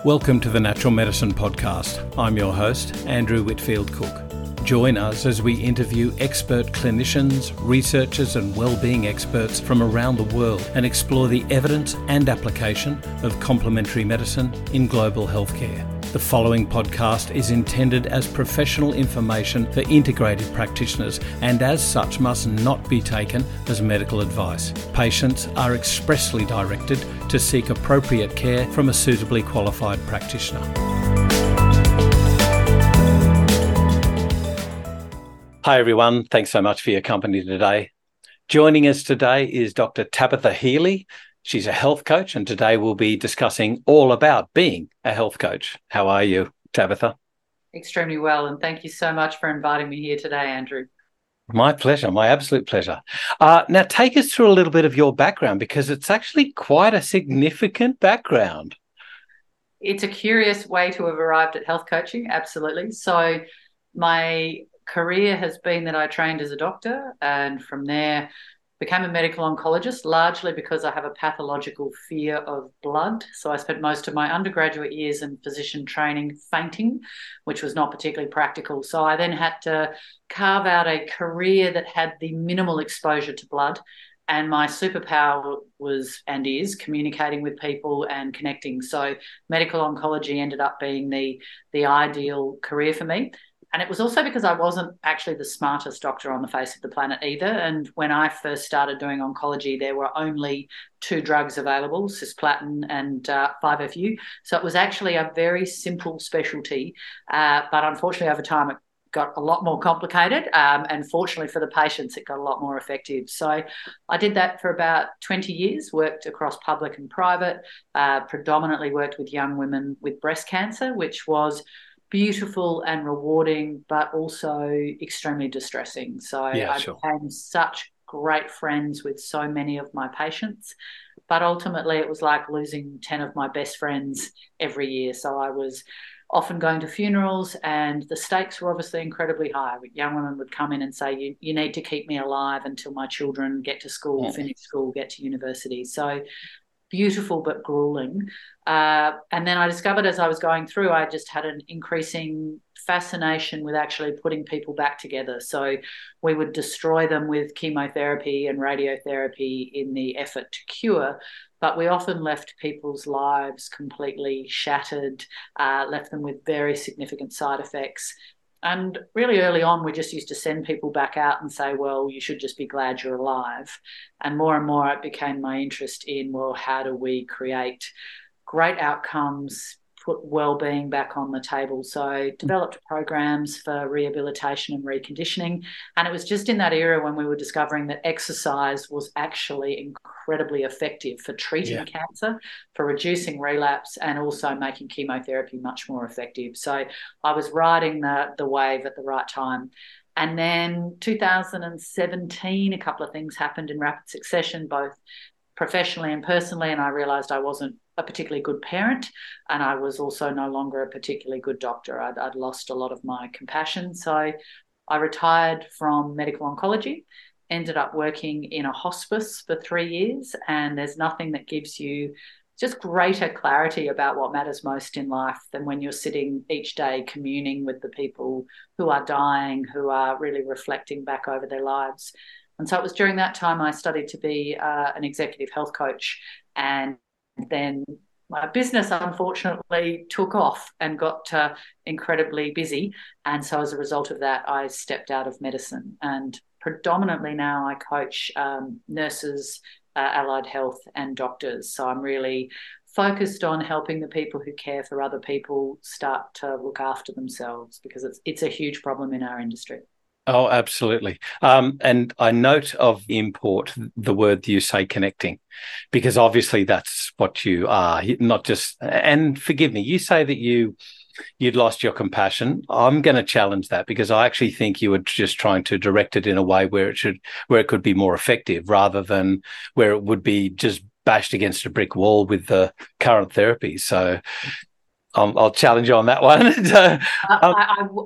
Welcome to the Natural Medicine Podcast. I'm your host, Andrew Whitfield Cook. Join us as we interview expert clinicians, researchers and wellbeing experts from around the world and explore the evidence and application of complementary medicine in global healthcare. The following podcast is intended as professional information for integrated practitioners and as such must not be taken as medical advice. Patients are expressly directed to seek appropriate care from a suitably qualified practitioner. Hi everyone, thanks so much for your company today. Joining us today is Dr. Tabitha Healy. She's a health coach, and today we'll be discussing all about being a health coach. How are you, Tabitha? Extremely well, and thank you so much for inviting me here today, Andrew. My pleasure, my absolute pleasure. Now, take us through a little bit of your background, because it's actually quite a significant background. It's a curious way to have arrived at health coaching, absolutely. So my career has been that I trained as a doctor, and from there became a medical oncologist, largely because I have a pathological fear of blood. So I spent most of my undergraduate years in physician training fainting, which was not particularly practical. So I then had to carve out a career that had the minimal exposure to blood. And my superpower was and is communicating with people and connecting. So medical oncology ended up being the ideal career for me. And it was also because I wasn't actually the smartest doctor on the face of the planet either. And when I first started doing oncology, there were only two drugs available, cisplatin and 5-FU. So it was actually a very simple specialty. But unfortunately, over time, it got a lot more complicated. And fortunately for the patients, it got a lot more effective. So I did that for about 20 years, worked across public and private, predominantly worked with young women with breast cancer, which was beautiful and rewarding, but also extremely distressing. So I became such great friends with so many of my patients, but ultimately it was like losing 10 of my best friends every year. So I was often going to funerals, and the stakes were obviously incredibly high. Young women would come in and say, you need to keep me alive until my children get to school, finish school, get to university. So beautiful but grueling. And then I discovered as I was going through, I just had an increasing fascination with actually putting people back together. So we would destroy them with chemotherapy and radiotherapy in the effort to cure, but we often left people's lives completely shattered, left them with very significant side effects. And really early on, we just used to send people back out and say, well, you should just be glad you're alive. And more it became my interest in, well, how do we create great outcomes, put well-being back on the table? So I developed programs for rehabilitation and reconditioning. And it was just in that era when we were discovering that exercise was actually incredibly effective for treating cancer, for reducing relapse, and also making chemotherapy much more effective. So I was riding the wave at the right time. And then 2017, a couple of things happened in rapid succession, both professionally and personally, and I realised I wasn't a particularly good parent, and I was also no longer a particularly good doctor. I'd lost a lot of my compassion. So I retired from medical oncology, ended up working in a hospice for 3 years, and there's nothing that gives you just greater clarity about what matters most in life than when you're sitting each day communing with the people who are dying, who are really reflecting back over their lives. And so it was during that time I studied to be an executive health coach, and then my business unfortunately took off and got incredibly busy. And so as a result of that, I stepped out of medicine, and predominantly now I coach nurses, allied health and doctors. So I'm really focused on helping the people who care for other people start to look after themselves, because it's a huge problem in our industry. Oh, absolutely. And I note of import the word you say, connecting, because obviously that's what you are, not just, and forgive me, you say that you'd lost your compassion. I'm going to challenge that, because I actually think you were just trying to direct it in a way where it could be more effective, rather than where it would be just bashed against a brick wall with the current therapy. So I'll challenge you on that one.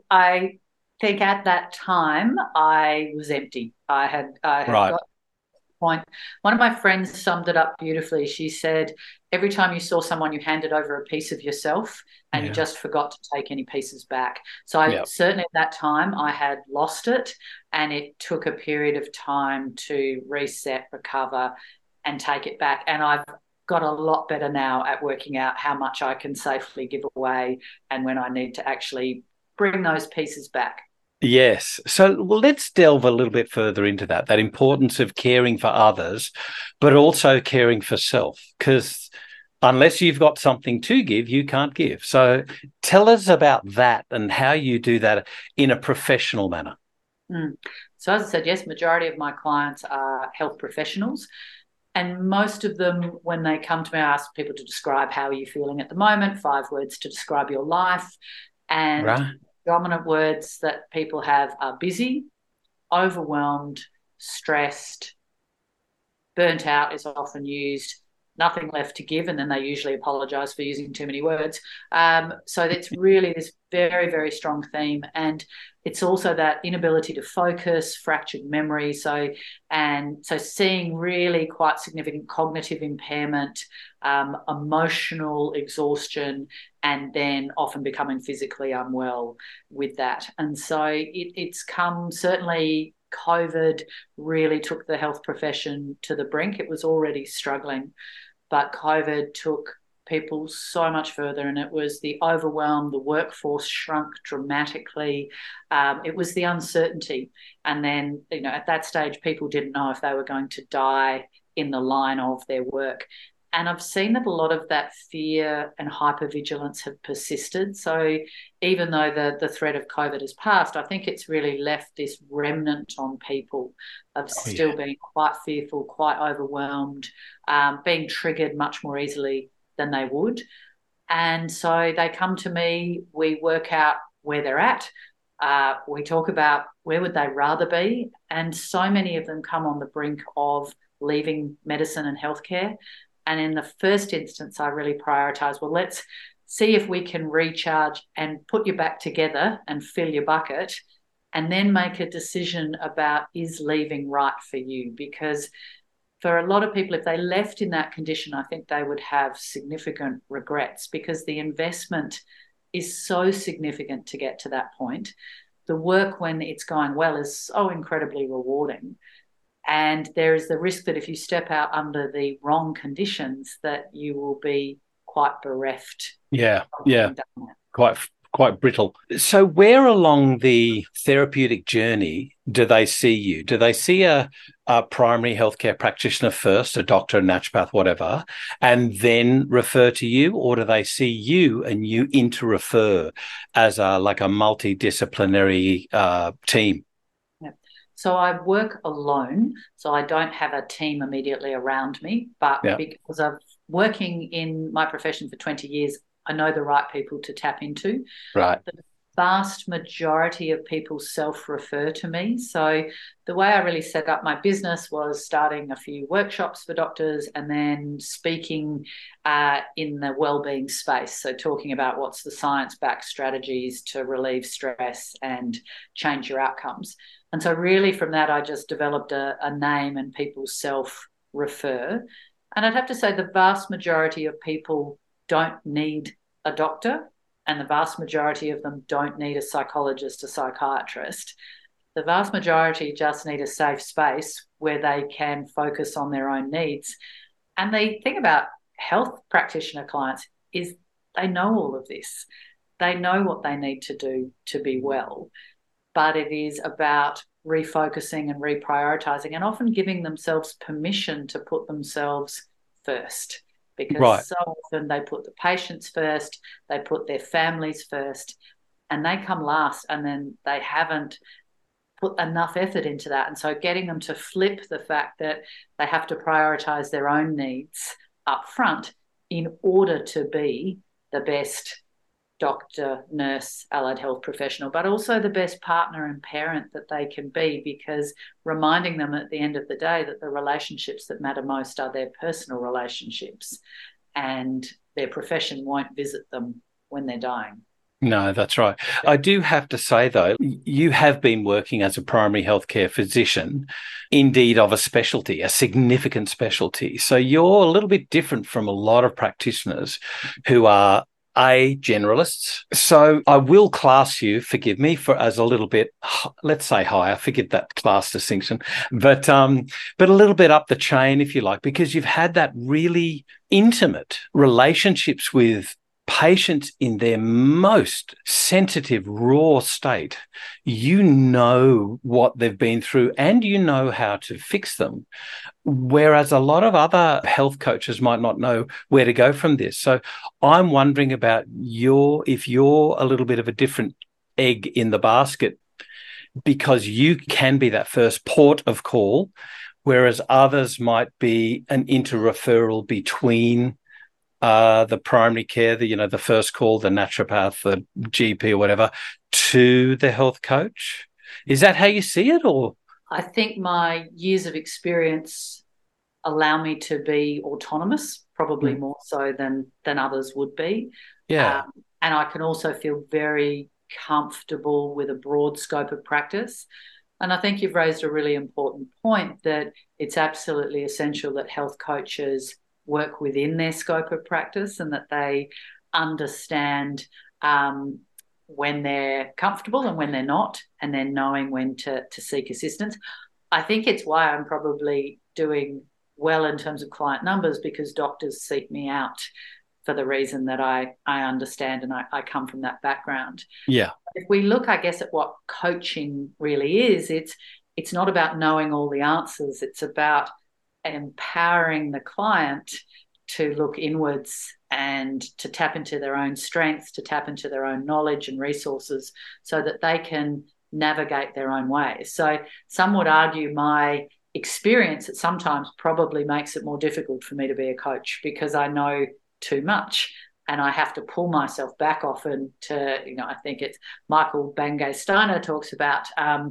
I think at that time I was empty. I had right. got point. One of my friends summed it up beautifully. She said, every time you saw someone, you handed over a piece of yourself and you Yeah. just forgot to take any pieces back. So I Yeah. certainly at that time I had lost it, and it took a period of time to reset, recover, and take it back. And I've got a lot better now at working out how much I can safely give away and when I need to actually bring those pieces back. Yes. So well, let's delve a little bit further into that importance of caring for others, but also caring for self, because unless you've got something to give, you can't give. So tell us about that and how you do that in a professional manner. Mm. So as I said, yes, majority of my clients are health professionals. And most of them, when they come to me, I ask people to describe how are you feeling at the moment, 5 words to describe your life. And Right. dominant words that people have are busy, overwhelmed, stressed, burnt out is often used, nothing left to give, and then they usually apologize for using too many words. So it's really this very, very strong theme. And it's also that inability to focus, fractured memory. So seeing really quite significant cognitive impairment, emotional exhaustion, and then often becoming physically unwell with that. And so it's come certainly. COVID really took the health profession to the brink. It was already struggling, but COVID took people so much further, and it was the overwhelm. The workforce shrunk dramatically. It was the uncertainty. And then, at that stage, people didn't know if they were going to die in the line of their work. And I've seen that a lot of that fear and hypervigilance have persisted. So even though the threat of COVID has passed, I think it's really left this remnant on people of Oh, yeah. still being quite fearful, quite overwhelmed, being triggered much more easily than they would. And so they come to me, we work out where they're at. We talk about where would they rather be. And so many of them come on the brink of leaving medicine and healthcare. And in the first instance, I really prioritize, well, let's see if we can recharge and put you back together and fill your bucket, and then make a decision about is leaving right for you. Because for a lot of people, if they left in that condition, I think they would have significant regrets, because the investment is so significant to get to that point. The work, when it's going well, is so incredibly rewarding. And there is the risk that if you step out under the wrong conditions, that you will be quite bereft Yeah. of Yeah. having done that. Quite brittle. So where along the therapeutic journey do they see you? Do they see a primary healthcare practitioner first, a doctor, a naturopath, whatever, and then refer to you? Or do they see you and you inter-refer as like a multidisciplinary team? Yeah. So I work alone, so I don't have a team immediately around me, but Yeah. because I've working in my profession for 20 years, I know the right people to tap into. Right. The vast majority of people self-refer to me. So the way I really set up my business was starting a few workshops for doctors and then speaking in the wellbeing space. So talking about what's the science-backed strategies to relieve stress and change your outcomes. And so really from that, I just developed a name, and people self-refer. And I'd have to say the vast majority of people don't need a doctor, and the vast majority of them don't need a psychologist, a psychiatrist. The vast majority just need a safe space where they can focus on their own needs. And the thing about health practitioner clients is they know all of this. They know what they need to do to be well, but it is about refocusing and reprioritizing, and often giving themselves permission to put themselves first, because Right. so often they put the patients first, they put their families first, and they come last, and then they haven't put enough effort into that. And so getting them to flip the fact that they have to prioritize their own needs up front in order to be the best doctor, nurse, allied health professional, but also the best partner and parent that they can be, because reminding them at the end of the day that the relationships that matter most are their personal relationships, and their profession won't visit them when they're dying. No, that's right. I do have to say, though, you have been working as a primary healthcare physician, indeed of a specialty, a significant specialty. So you're a little bit different from a lot of practitioners who are generalists. So I will class you, forgive me, for as a little bit, let's say higher, forgive that class distinction, but a little bit up the chain, if you like, because you've had that really intimate relationships with patients in their most sensitive, raw state. You know what they've been through and you know how to fix them. Whereas a lot of other health coaches might not know where to go from this. So I'm wondering about if you're a little bit of a different egg in the basket, because you can be that first port of call, whereas others might be an inter-referral between the primary care, the first call, the naturopath, the GP or whatever, to the health coach. Is that how you see it, or? I think my years of experience allow me to be autonomous, probably more so than others would be. Yeah. And I can also feel very comfortable with a broad scope of practice. And I think you've raised a really important point that it's absolutely essential that health coaches work within their scope of practice and that they understand when they're comfortable and when they're not, and then knowing when to seek assistance. I think it's why I'm probably doing well in terms of client numbers, because doctors seek me out for the reason that I understand and I come from that background. Yeah. If we look, I guess, at what coaching really is, it's not about knowing all the answers. It's about empowering the client to look inwards and to tap into their own strengths, to tap into their own knowledge and resources so that they can navigate their own way. So some would argue my experience at sometimes probably makes it more difficult for me to be a coach, because I know too much and I have to pull myself back often to, I think it's Michael Bangay Steiner talks about,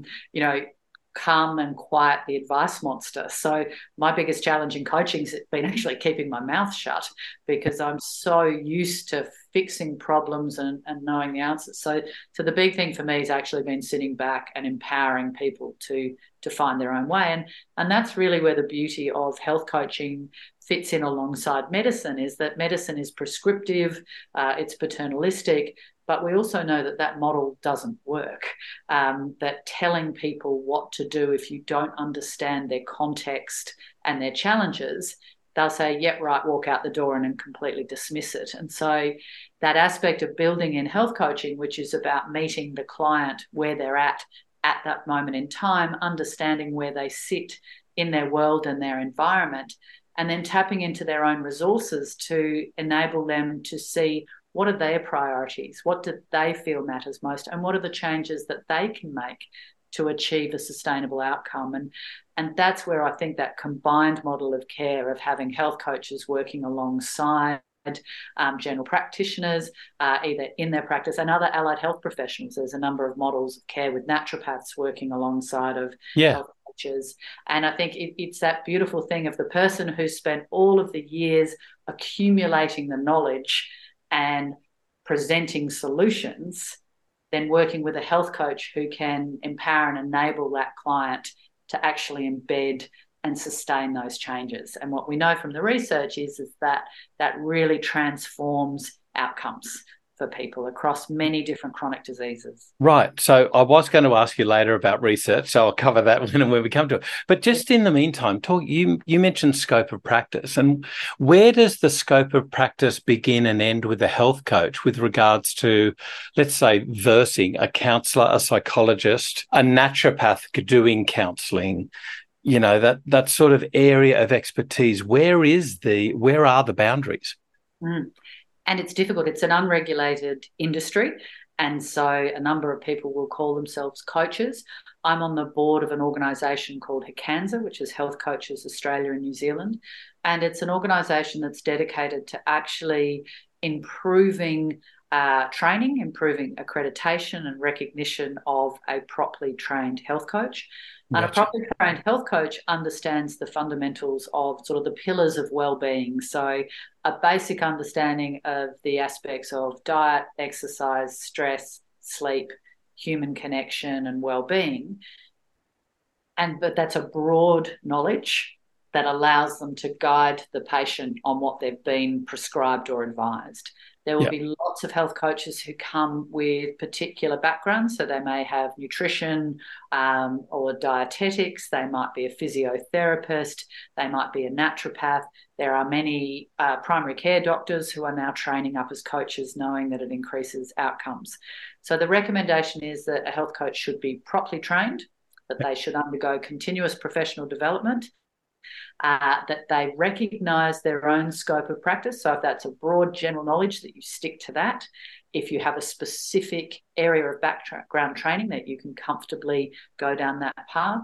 calm and quiet the advice monster. So my biggest challenge in coaching has been actually keeping my mouth shut, because I'm so used to fixing problems and knowing the answers. So the big thing for me has actually been sitting back and empowering people to find their own way. And that's really where the beauty of health coaching fits in alongside medicine, is that medicine is prescriptive, it's paternalistic, but we also know that that model doesn't work, that telling people what to do if you don't understand their context and their challenges, they'll say, yep, right, walk out the door, and then completely dismiss it. And so that aspect of building in health coaching, which is about meeting the client where they're at that moment in time, understanding where they sit in their world and their environment, and then tapping into their own resources to enable them to see what are their priorities, what do they feel matters most, and what are the changes that they can make to achieve a sustainable outcome. And that's where I think that combined model of care of having health coaches working alongside general practitioners, either in their practice, and other allied health professionals. There's a number of models of care with naturopaths working alongside of health coaches. And I think it's that beautiful thing of the person who spent all of the years accumulating the knowledge and presenting solutions, then working with a health coach who can empower and enable that client to actually embed and sustain those changes. And what we know from the research is that really transforms outcomes for people across many different chronic diseases. Right. So I was going to ask you later about research, so I'll cover that when we come to it. But just in the meantime, you mentioned scope of practice. And where does the scope of practice begin and end with a health coach with regards to, let's say, versing a counsellor, a psychologist, a naturopath doing counselling? That sort of area of expertise. Where are the boundaries? And it's difficult. It's an unregulated industry. And so a number of people will call themselves coaches. I'm on the board of an organisation called HCANSA, which is Health Coaches Australia and New Zealand. And it's an organisation that's dedicated to actually improving training, improving accreditation and recognition of a properly trained health coach. And a properly trained health coach understands the fundamentals of sort of the pillars of well-being. So a basic understanding of the aspects of diet, exercise, stress, sleep, human connection, and well-being. But that's a broad knowledge that allows them to guide the patient on what they've been prescribed or advised. There will be lots of health coaches who come with particular backgrounds. So they may have nutrition or dietetics. They might be a physiotherapist. They might be a naturopath. There are many primary care doctors who are now training up as coaches, knowing that it increases outcomes. So the recommendation is that a health coach should be properly trained, that they should undergo continuous professional development, that they recognise their own scope of practice. So if that's a broad general knowledge, that you stick to that. If you have a specific area of background training, that you can comfortably go down that path.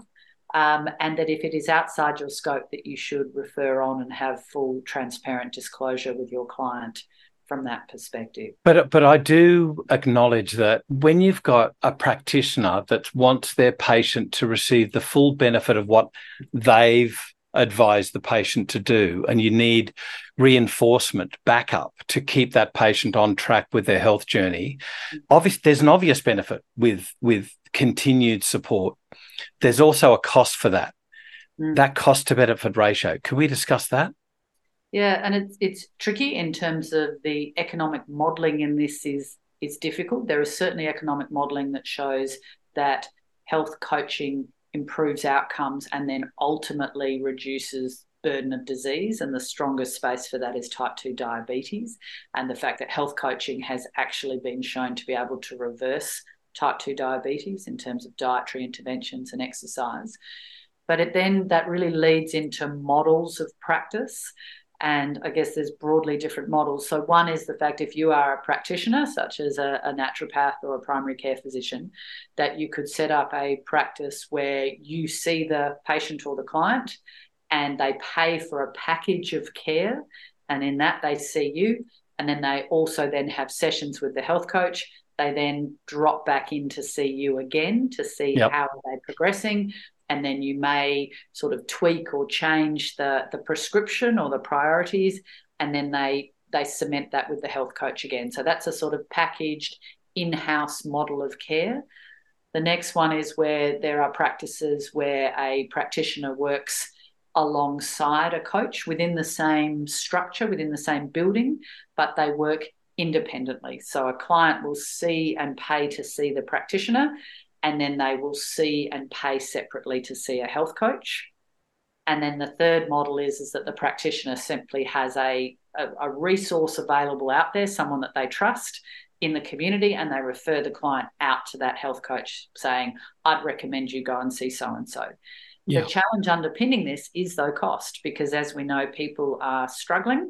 And that if it is outside your scope, that you should refer on and have full transparent disclosure with your client from that perspective. But I do acknowledge that when you've got a practitioner that wants their patient to receive the full benefit of what they've advised the patient to do, and you need reinforcement, backup to keep that patient on track with their health journey, there's an obvious benefit with continued support. There's also a cost for that. That cost to benefit ratio. Can we discuss that? Yeah, and it's tricky in terms of the economic modelling in this is difficult. There is certainly economic modelling that shows that health coaching improves outcomes and then ultimately reduces burden of disease, and the strongest space for that is type 2 diabetes, and the fact that health coaching has actually been shown to be able to reverse type 2 diabetes in terms of dietary interventions and exercise. But that really leads into models of practice. And I guess there's broadly different models. So one is the fact if you are a practitioner, such as a naturopath or a primary care physician, that you could set up a practice where you see the patient or the client and they pay for a package of care. And in that they see you. And then they also then have sessions with the health coach. They then drop back in to see you again to see how are they progressing. And then you may sort of tweak or change the prescription or the priorities, and then they cement that with the health coach again. So that's a sort of packaged in-house model of care. The next one is where there are practices where a practitioner works alongside a coach within the same structure, within the same building, but they work independently. So a client will see and pay to see the practitioner, and then they will see and pay separately to see a health coach. And then the third model is that the practitioner simply has a resource available out there, someone that they trust in the community, and they refer the client out to that health coach saying, I'd recommend you go and see so-and-so. Yeah. The challenge underpinning this is though cost, because as we know, people are struggling,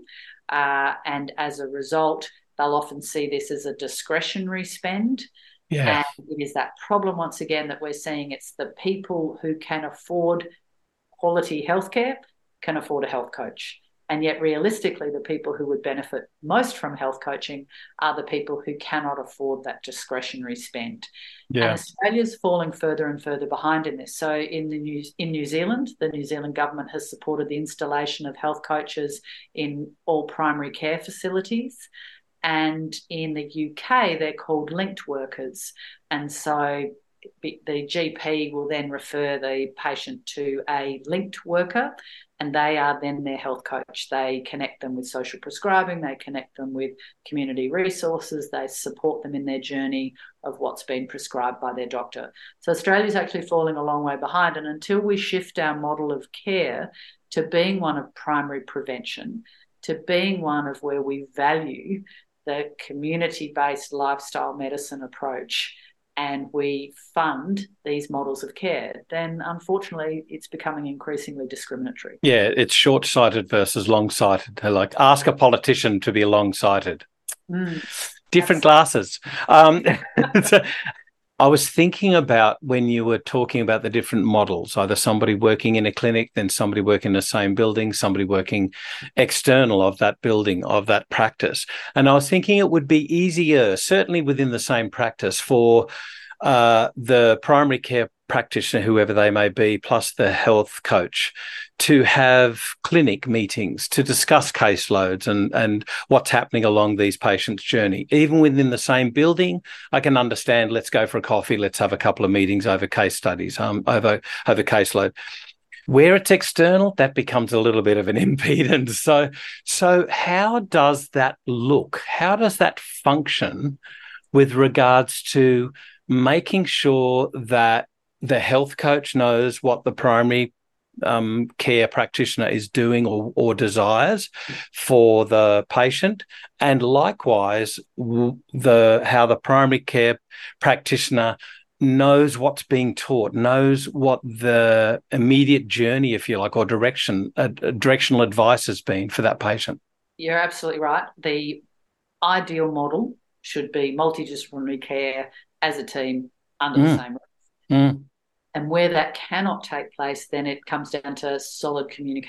and as a result, they'll often see this as a discretionary spend. Yeah. And it is that problem, once again, that we're seeing. It's the people who can afford quality healthcare can afford a health coach. And yet, realistically, the people who would benefit most from health coaching are the people who cannot afford that discretionary spend. Yeah. And Australia's falling further and further behind in this. So in New Zealand, the New Zealand government has supported the installation of health coaches in all primary care facilities. And in the UK, they're called linked workers. And so the GP will then refer the patient to a linked worker, and they are then their health coach. They connect them with social prescribing, they connect them with community resources, they support them in their journey of what's been prescribed by their doctor. So Australia's actually falling a long way behind, and until we shift our model of care to being one of primary prevention, to being one of where we value the community-based lifestyle medicine approach, and we fund these models of care, then unfortunately it's becoming increasingly discriminatory. Yeah, it's short-sighted versus long-sighted. Like, ask a politician to be long-sighted. Different glasses. I was thinking about when you were talking about the different models, either somebody working in a clinic, then somebody working in the same building, somebody working external of that building, of that practice. And I was thinking it would be easier, certainly within the same practice, for the primary care practitioner, whoever they may be, plus the health coach, to have clinic meetings to discuss caseloads and what's happening along these patients' journey. Even within the same building, I can understand, let's go for a coffee, let's have a couple of meetings over case studies, over caseload. Where it's external, that becomes a little bit of an impedance. So how does that look? How does that function with regards to making sure that the health coach knows what the primary care practitioner is doing or desires for the patient, and likewise how the primary care practitioner knows what's being taught, knows what the immediate journey, if you like, or directional advice has been for that patient. You're absolutely right. The ideal model should be multidisciplinary care as a team under the same roof. And where that cannot take place, then it comes down to solid communication.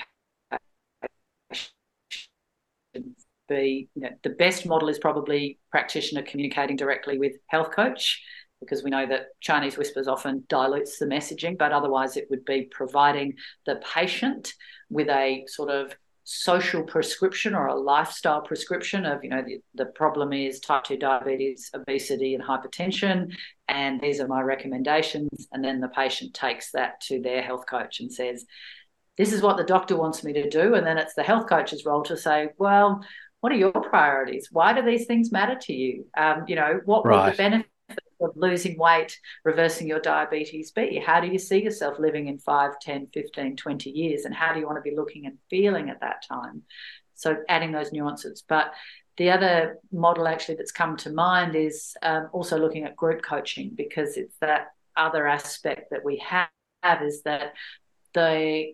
The best model is probably practitioner communicating directly with health coach, because we know that Chinese whispers often dilutes the messaging, but otherwise it would be providing the patient with a sort of social prescription or a lifestyle prescription of, the problem is type 2 diabetes, obesity and hypertension, and these are my recommendations. And then the patient takes that to their health coach and says, this is what the doctor wants me to do. And then it's the health coach's role to say, well, what are your priorities? Why do these things matter to you? What will the benefit of losing weight, reversing your diabetes be? How do you see yourself living in 5, 10, 15, 20 years? And how do you want to be looking and feeling at that time? So adding those nuances. But the other model actually that's come to mind is also looking at group coaching, because it's that other aspect that we have is that the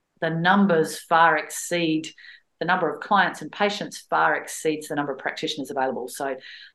numbers far exceed the number of clients, and patients far exceeds the number of practitioners available. So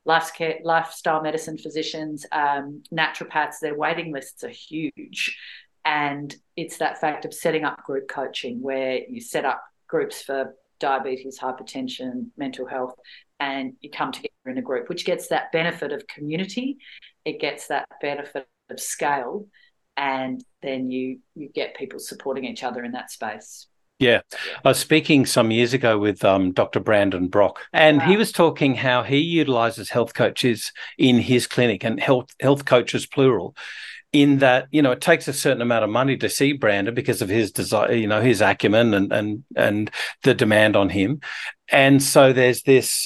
lifestyle medicine physicians, naturopaths, their waiting lists are huge. And it's that fact of setting up group coaching where you set up groups for diabetes, hypertension, mental health, and you come together in a group, which gets that benefit of community. It gets that benefit of scale. And then you get people supporting each other in that space. Yeah. I was speaking some years ago with Dr. Brandon Brock, and he was talking how he utilizes health coaches in his clinic, and health coaches plural, in that, it takes a certain amount of money to see Brandon because of his desire, his acumen and the demand on him. And so there's this,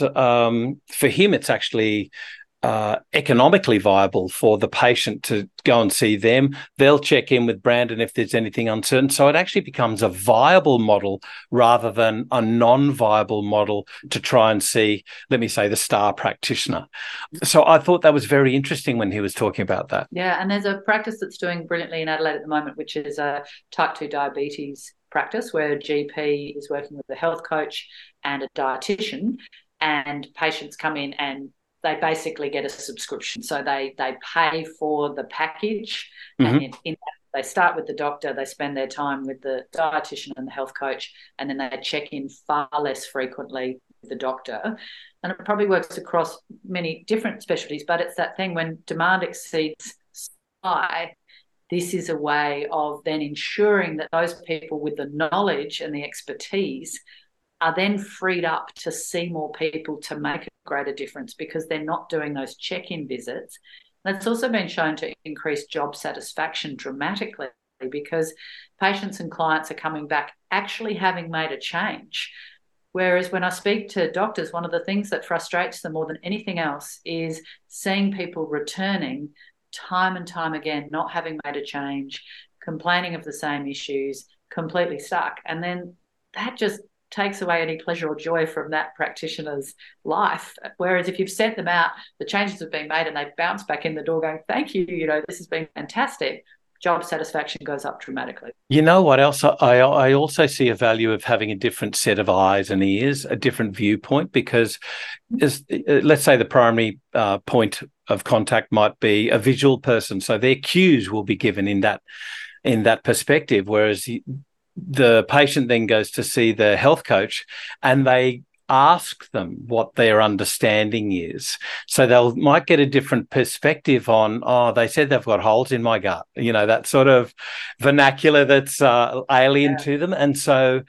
for him, it's actually economically viable for the patient to go and see them. They'll check in with Brandon if there's anything uncertain. So it actually becomes a viable model rather than a non-viable model to try and see, let me say, the star practitioner. So I thought that was very interesting when he was talking about that. Yeah, and there's a practice that's doing brilliantly in Adelaide at the moment, which is a type 2 diabetes practice where a GP is working with a health coach and a dietitian, and patients come in and they basically get a subscription. So they pay for the package, and they start with the doctor, they spend their time with the dietitian and the health coach, and then they check in far less frequently with the doctor. And it probably works across many different specialties, but it's that thing when demand exceeds supply, this is a way of then ensuring that those people with the knowledge and the expertise are then freed up to see more people to make a greater difference, because they're not doing those check-in visits. That's also been shown to increase job satisfaction dramatically, because patients and clients are coming back actually having made a change. Whereas when I speak to doctors, one of the things that frustrates them more than anything else is seeing people returning time and time again, not having made a change, complaining of the same issues, completely stuck. And then that just takes away any pleasure or joy from that practitioner's life. Whereas if you've sent them out, the changes have been made and they bounce back in the door going, thank you, this has been fantastic. job satisfaction goes up dramatically. You know what else? I also see a value of having a different set of eyes and ears, a different viewpoint, because let's say the primary point of contact might be a visual person, so their cues will be given in that perspective, whereas the patient then goes to see the health coach and they ask them what their understanding is. So might get a different perspective on, they said they've got holes in my gut, that sort of vernacular that's alien to them. And so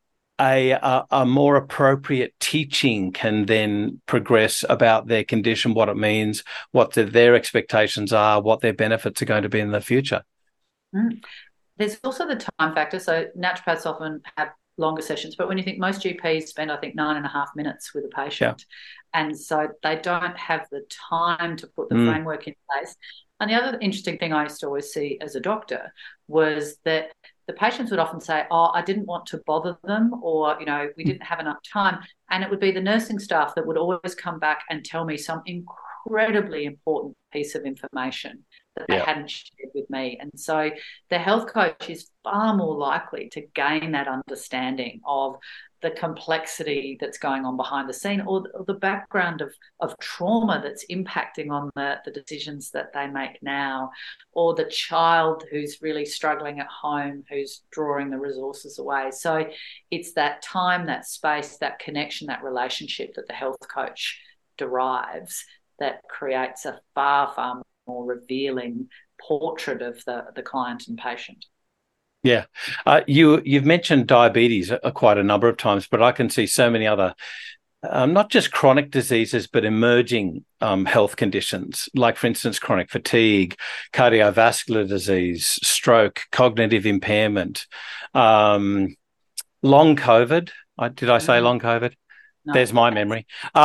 a more appropriate teaching can then progress about their condition, what it means, what their expectations are, what their benefits are going to be in the future. There's also the time factor. So naturopaths often have longer sessions, but when you think most GPs spend, I think, 9.5 minutes with a patient. And so they don't have the time to put the framework in place. And the other interesting thing I used to always see as a doctor was that the patients would often say, I didn't want to bother them, or, we didn't have enough time. And it would be the nursing staff that would always come back and tell me some incredibly important piece of information that they hadn't shared with me. And so the health coach is far more likely to gain that understanding of the complexity that's going on behind the scene, or the background of trauma that's impacting on the decisions that they make now, or the child who's really struggling at home, who's drawing the resources away. So it's that time, that space, that connection, that relationship that the health coach derives that creates a far, far more revealing portrait of the client and patient. Yeah. You've mentioned diabetes quite a number of times, but I can see so many other, not just chronic diseases, but emerging health conditions, like, for instance, chronic fatigue, cardiovascular disease, stroke, cognitive impairment, long COVID. Did I say long COVID? No. There's my memory.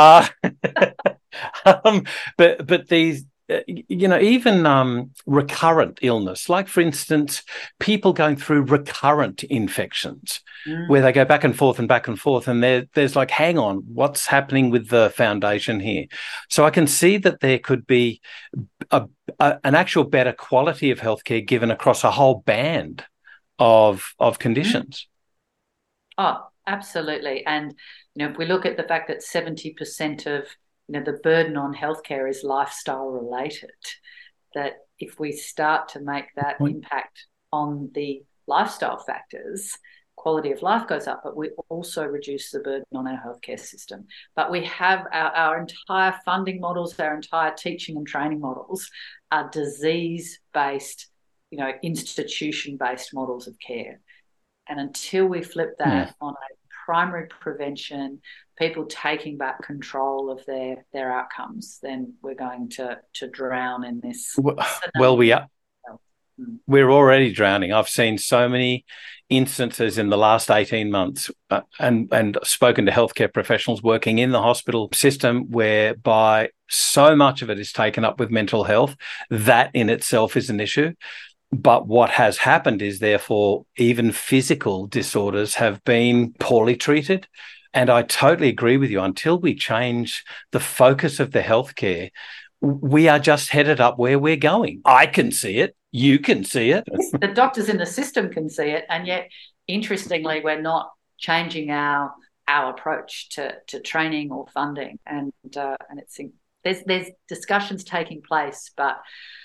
But these, even recurrent illness, like, for instance, people going through recurrent infections where they go back and forth, and there's like, hang on, what's happening with the foundation here? So I can see that there could be an actual better quality of healthcare given across a whole band of conditions. Oh, absolutely. And, if we look at the fact that 70% of the burden on healthcare is lifestyle related, that if we start to make that impact on the lifestyle factors, quality of life goes up, but we also reduce the burden on our healthcare system. But we have our entire funding models, our entire teaching and training models are disease-based, institution-based models of care. And until we flip that on a primary prevention, people taking back control of their outcomes, then we're going to drown in this. Well, we are. We're already drowning. I've seen so many instances in the last 18 months and spoken to healthcare professionals working in the hospital system whereby so much of it is taken up with mental health. That in itself is an issue. But what has happened is, therefore, even physical disorders have been poorly treated. And I totally agree with you. Until we change the focus of the healthcare, we are just headed up where we're going. I can see it. You can see it. The doctors in the system can see it. And yet, interestingly, we're not changing our approach to training or funding. And it's there's discussions taking place, but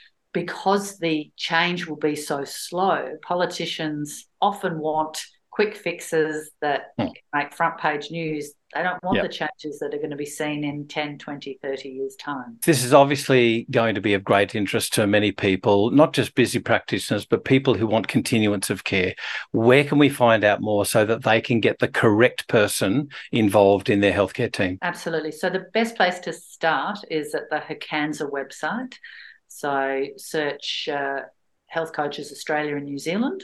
because the change will be so slow, politicians often want quick fixes that make front page news. They don't want the changes that are going to be seen in 10, 20, 30 years' time. This is obviously going to be of great interest to many people, not just busy practitioners, but people who want continuance of care. Where can we find out more so that they can get the correct person involved in their healthcare team? Absolutely. So the best place to start is at the HCANSA website. So search Health Coaches Australia and New Zealand,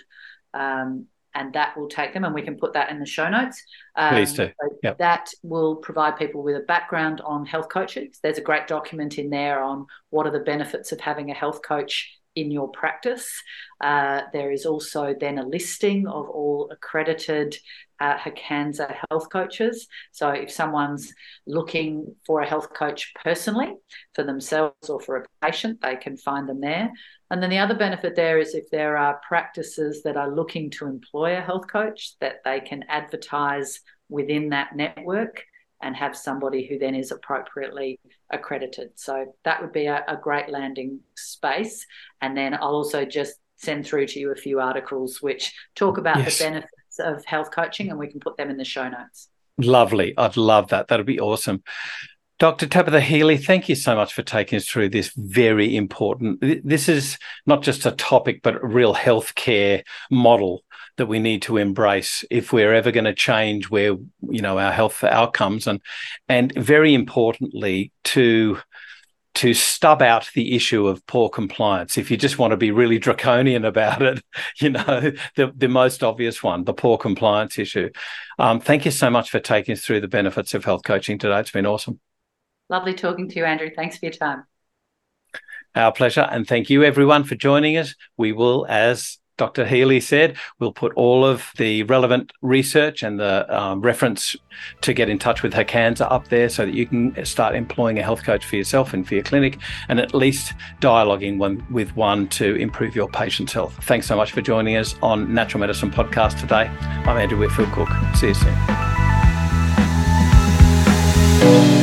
and that will take them, and we can put that in the show notes. Please do. Yep. That will provide people with a background on health coaches. There's a great document in there on what are the benefits of having a health coach in your practice. There is also then a listing of all accredited HCANZA health coaches. So if someone's looking for a health coach personally for themselves or for a patient, they can find them there. And then the other benefit there is if there are practices that are looking to employ a health coach, that they can advertise within that network and have somebody who then is appropriately accredited. So that would be a great landing space. And then I'll also just send through to you a few articles which talk about the benefits of health coaching, and we can put them in the show notes. Lovely. I'd love that. That'd be awesome. Dr. Tabitha Healy, thank you so much for taking us through this very important, this is not just a topic, but a real healthcare model that we need to embrace if we're ever going to change where, our health outcomes, and very importantly, to stub out the issue of poor compliance. If you just want to be really draconian about it, the most obvious one, the poor compliance issue. Thank you so much for taking us through the benefits of health coaching today. It's been awesome. Lovely talking to you, Andrew. Thanks for your time. Our pleasure. And thank you, everyone, for joining us. We will, as Dr. Healy said, we'll put all of the relevant research and the reference to get in touch with HCANZA up there so that you can start employing a health coach for yourself and for your clinic, and at least dialoguing with one to improve your patient's health. Thanks so much for joining us on Natural Medicine Podcast today. I'm Andrew Whitfield Cook. See you soon.